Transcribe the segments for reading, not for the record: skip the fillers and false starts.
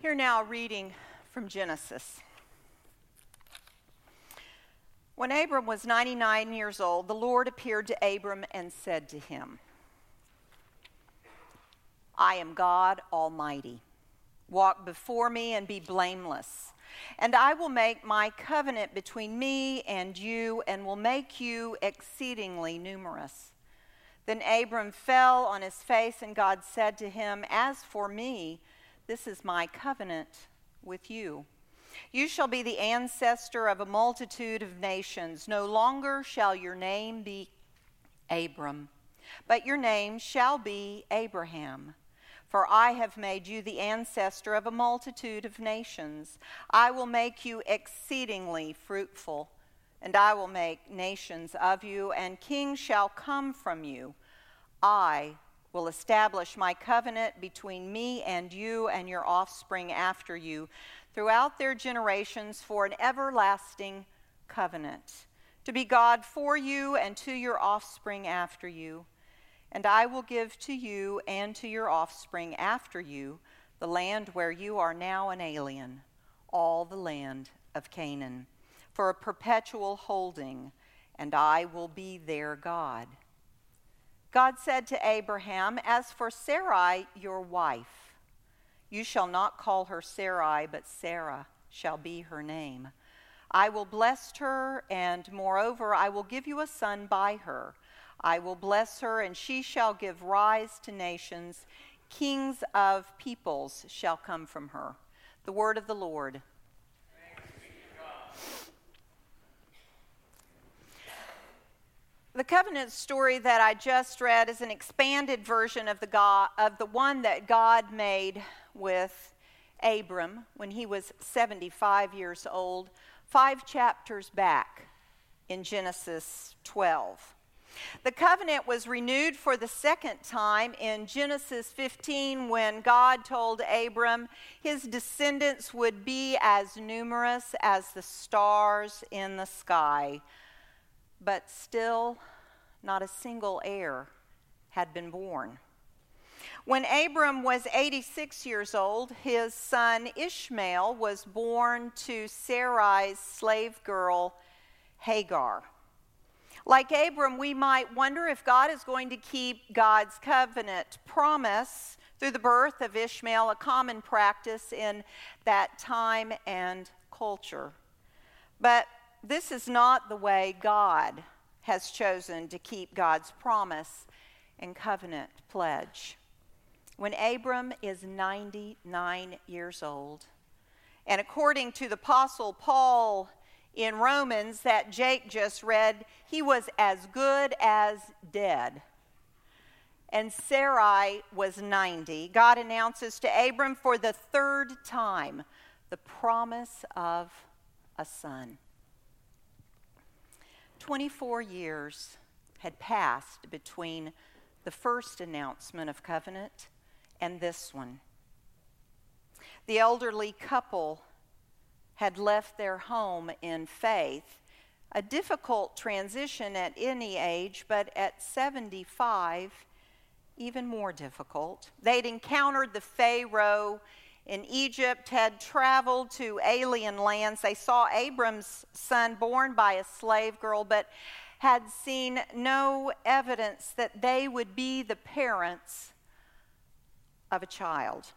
Here now, a reading from Genesis. When Abram was 99 years old, the Lord appeared to Abram and said to him, I am God Almighty. Walk before me and be blameless. And I will make my covenant between me and you and will make you exceedingly numerous. Then Abram fell on his face, and God said to him, As for me, this is my covenant with you. You shall be the ancestor of a multitude of nations. No longer shall your name be Abram, but your name shall be Abraham. For I have made you the ancestor of a multitude of nations. I will make you exceedingly fruitful, and I will make nations of you, and kings shall come from you. I will establish my covenant between me and you and your offspring after you throughout their generations for an everlasting covenant, to be God for you and to your offspring after you. And I will give to you and to your offspring after you the land where you are now an alien, all the land of Canaan, for a perpetual holding, and I will be their God. God said to Abraham, As for Sarai, your wife, you shall not call her Sarai, but Sarah shall be her name. I will bless her, and moreover, I will give you a son by her. I will bless her, and she shall give rise to nations. Kings of peoples shall come from her. The word of the Lord. Thanks be to God. The covenant story that I just read is an expanded version of the one that God made with Abram when he was 75 years old, 5 chapters back in Genesis 12. The covenant was renewed for the second time in Genesis 15 when God told Abram his descendants would be as numerous as the stars in the sky. But still, not a single heir had been born. When Abram was 86 years old, his son Ishmael was born to Sarai's slave girl, Hagar. Like Abram, we might wonder if God is going to keep God's covenant promise through the birth of Ishmael, a common practice in that time and culture. But this is not the way God has chosen to keep God's promise and covenant pledge. When Abram is 99 years old, and according to the Apostle Paul in Romans that Jake just read, he was as good as dead. And Sarai was 90. God announces to Abram for the third time the promise of a son. 24 years had passed between the first announcement of covenant and this one. The elderly couple had left their home in faith, a difficult transition at any age, but at 75, even more difficult. They'd encountered the Pharaoh in Egypt, had traveled to alien lands. They saw Abram's son born by a slave girl, but had seen no evidence that they would be the parents of a child.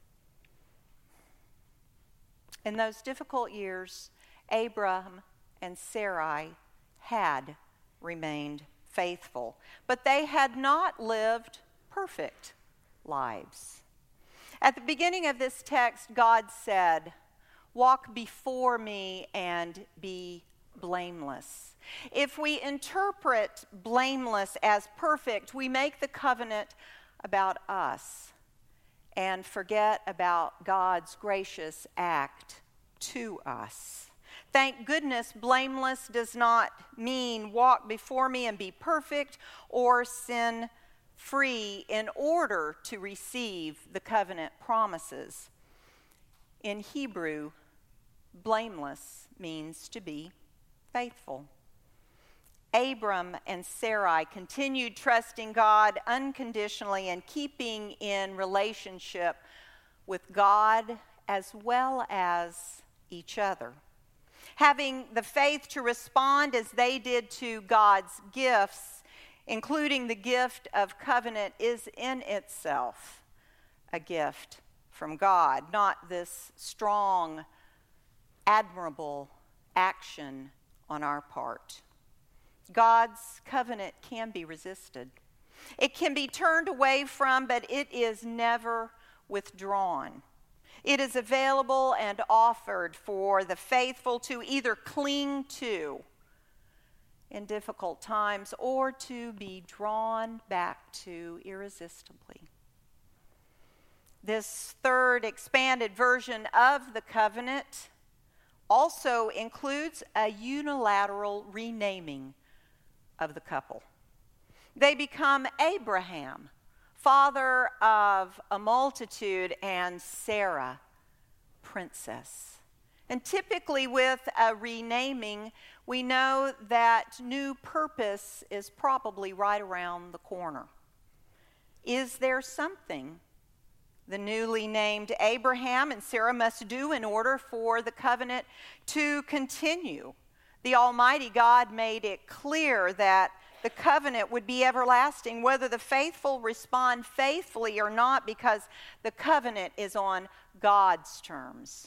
In those difficult years, Abram and Sarai had remained faithful, but they had not lived perfect lives. At the beginning of this text, God said, Walk before me and be blameless. If we interpret blameless as perfect, we make the covenant about us and forget about God's gracious act to us. Thank goodness blameless does not mean walk before me and be perfect or sin free in order to receive the covenant promises. In Hebrew, blameless means to be faithful. Abram and Sarai continued trusting God unconditionally and keeping in relationship with God as well as each other. Having the faith to respond as they did to God's gifts, including the gift of covenant, is in itself a gift from God, not this strong, admirable action on our part. God's covenant can be resisted. It can be turned away from, but it is never withdrawn. It is available and offered for the faithful to either cling to in difficult times or to be drawn back to irresistibly. This third expanded version of the covenant also includes a unilateral renaming of the couple. They become Abraham, father of a multitude, and Sarah, princess. And typically with a renaming, we know that new purpose is probably right around the corner. Is there something the newly named Abraham and Sarah must do in order for the covenant to continue? The Almighty God made it clear that the covenant would be everlasting, whether the faithful respond faithfully or not, because the covenant is on God's terms.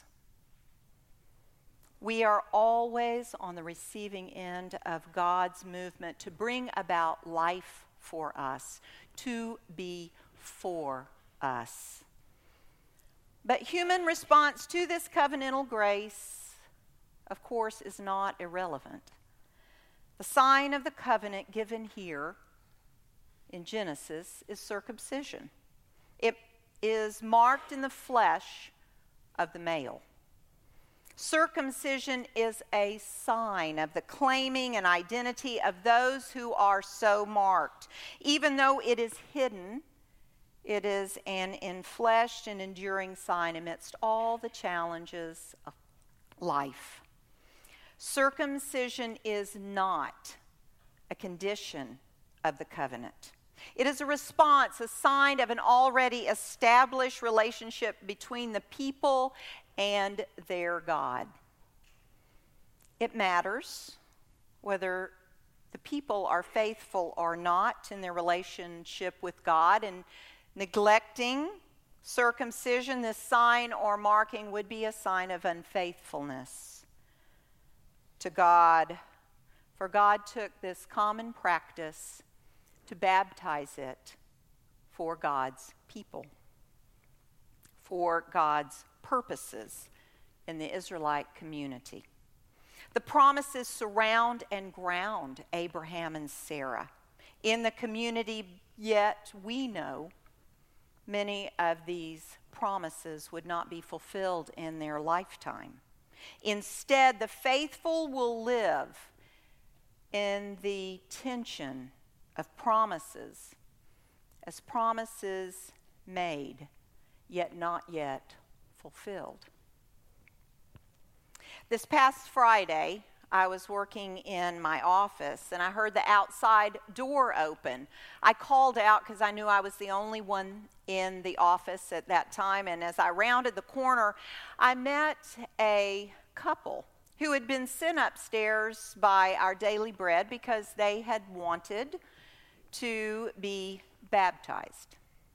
We are always on the receiving end of God's movement to bring about life for us, to be for us. But human response to this covenantal grace, of course, is not irrelevant. The sign of the covenant given here in Genesis is circumcision. It is marked in the flesh of the male. Circumcision is a sign of the claiming and identity of those who are so marked. Even though it is hidden, it is an enfleshed and enduring sign amidst all the challenges of life. Circumcision is not a condition of the covenant. It is a response, a sign of an already established relationship between the people and their God. It matters whether the people are faithful or not in their relationship with God, and neglecting circumcision, this sign or marking, would be a sign of unfaithfulness to God. For God took this common practice to baptize it for God's people, for God's purposes in the Israelite community. The promises surround and ground Abraham and Sarah in the community, yet we know many of these promises would not be fulfilled in their lifetime. Instead, the faithful will live in the tension of promises, as promises made, yet not yet fulfilled. This past Friday, I was working in my office and I heard the outside door open. I called out because I knew I was the only one in the office at that time, and as I rounded the corner, I met a couple who had been sent upstairs by Our Daily Bread because they had wanted to be baptized.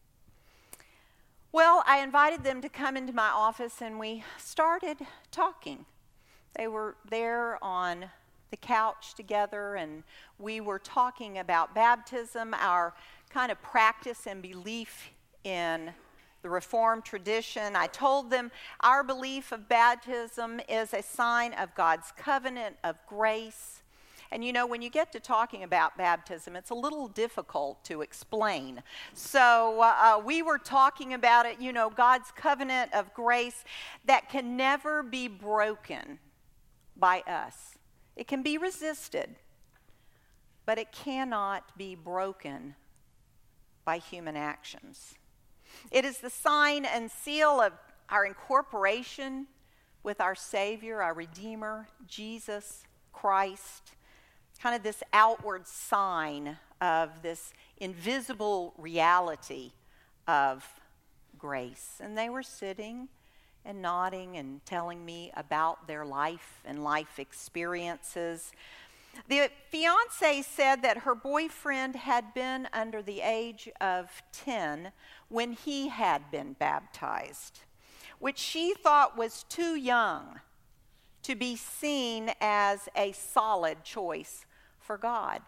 Well, I invited them to come into my office and we started talking. They were there on the couch together and we were talking about baptism, our kind of practice and belief in the Reformed tradition. I told them our belief of baptism is a sign of God's covenant of grace. And you know, when you get to talking about baptism, it's a little difficult to explain. So we were talking about it, you know, God's covenant of grace that can never be broken by us. It can be resisted, but it cannot be broken by human actions. It is the sign and seal of our incorporation with our Savior, our Redeemer, Jesus Christ. Kind of this outward sign of this invisible reality of grace. And they were sitting and nodding and telling me about their life and life experiences. The fiancée said that her boyfriend had been under the age of 10 when he had been baptized, which she thought was too young to be seen as a solid choice for God.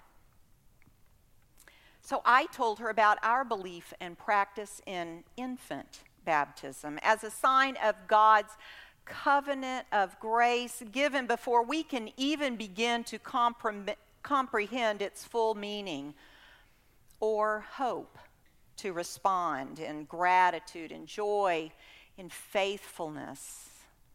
So I told her about our belief and practice in infant baptism as a sign of God's covenant of grace given before we can even begin to comprehend its full meaning, or hope to respond in gratitude and joy, in faithfulness.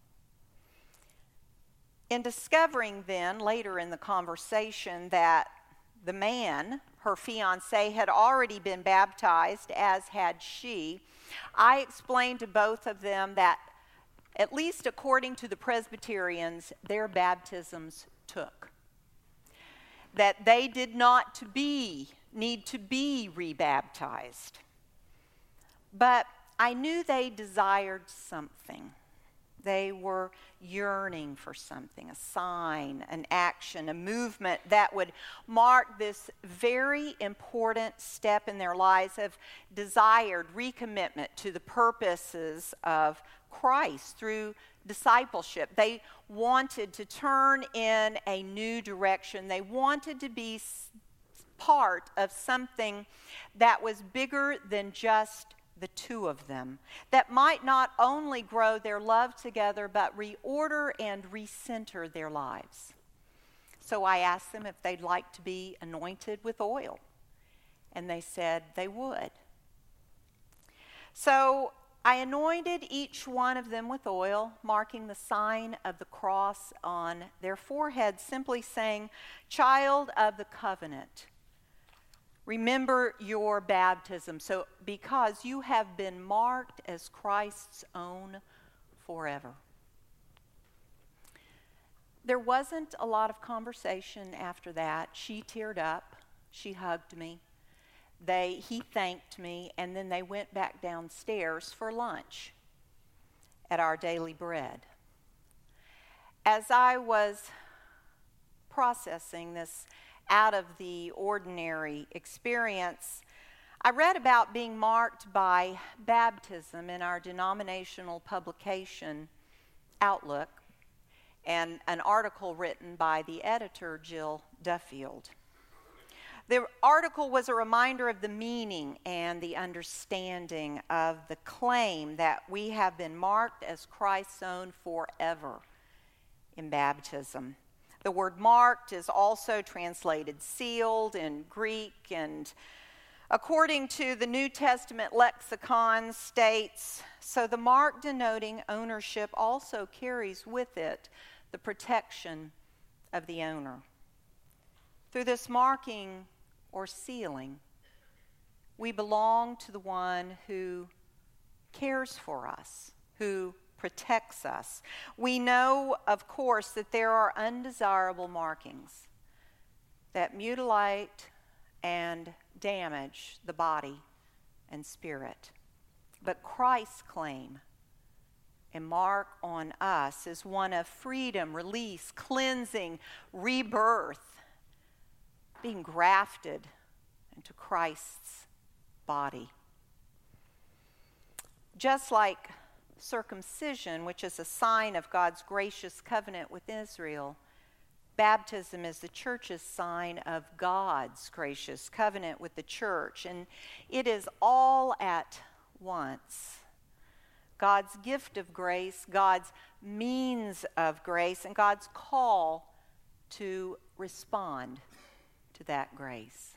In discovering then, later in the conversation, that the man, her fiancé, had already been baptized, as had she, I explained to both of them that, at least according to the Presbyterians, their baptisms took. That they did not need to be rebaptized. But I knew they desired something. They were yearning for something, a sign, an action, a movement that would mark this very important step in their lives of desired recommitment to the purposes of Christ through discipleship. They wanted to turn in a new direction. They wanted to be part of something that was bigger than just the two of them, that might not only grow their love together, but reorder and recenter their lives. So I asked them if they'd like to be anointed with oil, and they said they would. So I anointed each one of them with oil, marking the sign of the cross on their forehead, simply saying, "Child of the covenant, remember your baptism, so because you have been marked as Christ's own forever." There wasn't a lot of conversation after that. She teared up. She hugged me. He thanked me, and then they went back downstairs for lunch at our Daily Bread. As I was processing this out of the ordinary experience, I read about being marked by baptism in our denominational publication, Outlook, and an article written by the editor, Jill Duffield. The article was a reminder of the meaning and the understanding of the claim that we have been marked as Christ's own forever in baptism. The word marked is also translated sealed in Greek, and according to the New Testament lexicon states, so the mark denoting ownership also carries with it the protection of the owner. Through this marking or sealing, we belong to the one who cares for us, who protects us. We know, of course, that there are undesirable markings that mutilate and damage the body and spirit. But Christ's claim and mark on us is one of freedom, release, cleansing, rebirth, being grafted into Christ's body. Just like circumcision, which is a sign of God's gracious covenant with Israel, baptism is the church's sign of God's gracious covenant with the church, and it is all at once. God's gift of grace, God's means of grace, and God's call to respond to that grace.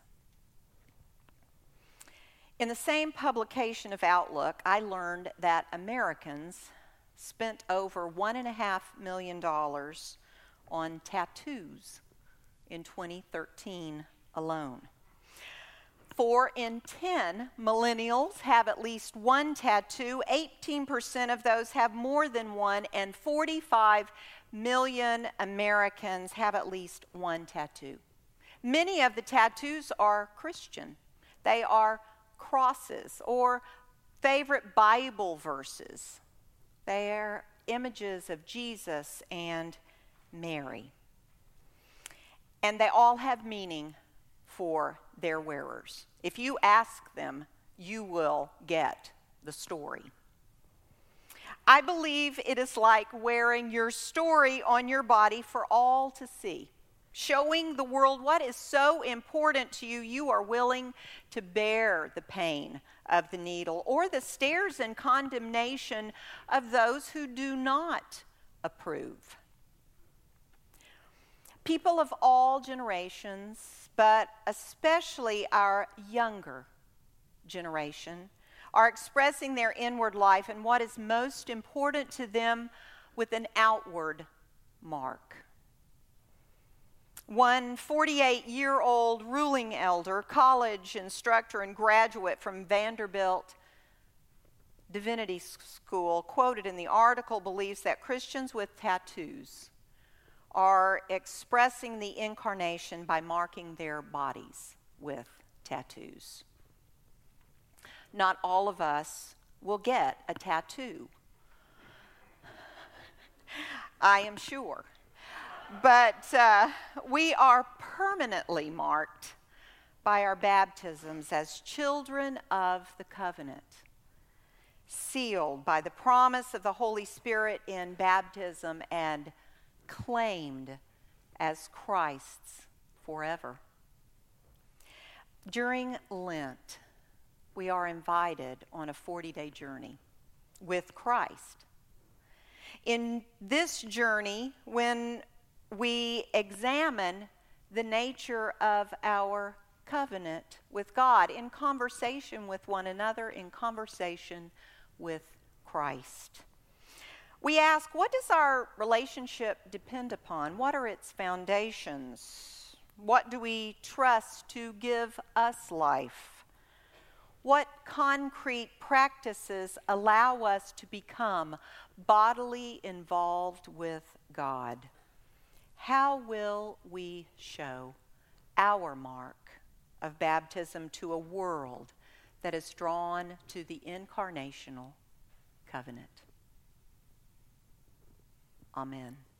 In the same publication of Outlook, I learned that Americans spent over $1.5 million on tattoos in 2013 alone. 4 in 10 millennials have at least one tattoo, 18% of those have more than one, and 45 million Americans have at least one tattoo. Many of the tattoos are Christian. They are crosses or favorite Bible verses They are images of Jesus and Mary. And they all have meaning for their wearers. If you ask them, you will get the story. I believe it is like wearing your story on your body for all to see, showing the world what is so important to you. You are willing to bear the pain of the needle or the stares and condemnation of those who do not approve. People of all generations, but especially our younger generation, are expressing their inward life and what is most important to them with an outward mark. One 48-year-old ruling elder, college instructor, and graduate from Vanderbilt Divinity School, quoted in the article, believes that Christians with tattoos are expressing the incarnation by marking their bodies with tattoos. Not all of us will get a tattoo, I am sure. But we are permanently marked by our baptisms as children of the covenant, sealed by the promise of the Holy Spirit in baptism and claimed as Christ's forever. During Lent, we are invited on a 40-day journey with Christ. In this journey, when we examine the nature of our covenant with God in conversation with one another, in conversation with Christ, we ask, what does our relationship depend upon? What are its foundations? What do we trust to give us life? What concrete practices allow us to become bodily involved with God? How will we show our mark of baptism to a world that is drawn to the incarnational covenant? Amen.